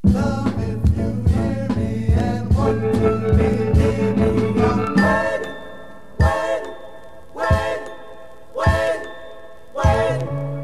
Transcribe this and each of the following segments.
Love if you hear me and what you need me. I'm wait.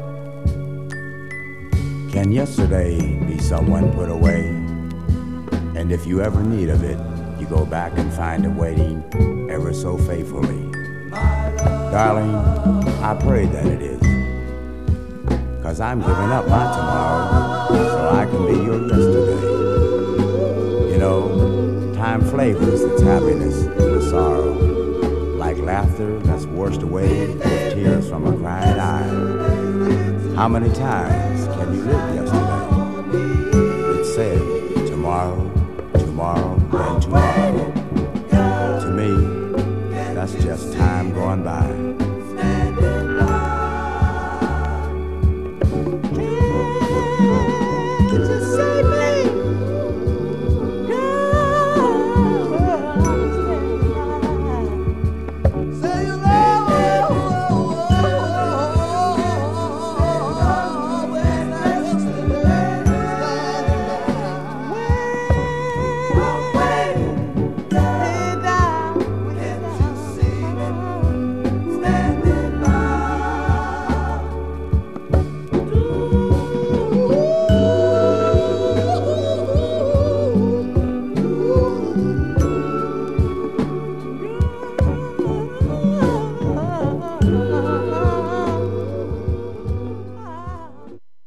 Can yesterday be someone put away? And if you ever need of it, you go back and find it waiting ever so faithfully. Darling, I pray that it is. 'Cause I'm giving up my tomorrow so I can be your yesterday. You know, time flavors its happiness and the sorrow, like laughter that's washed away with tears from a crying eye. How many times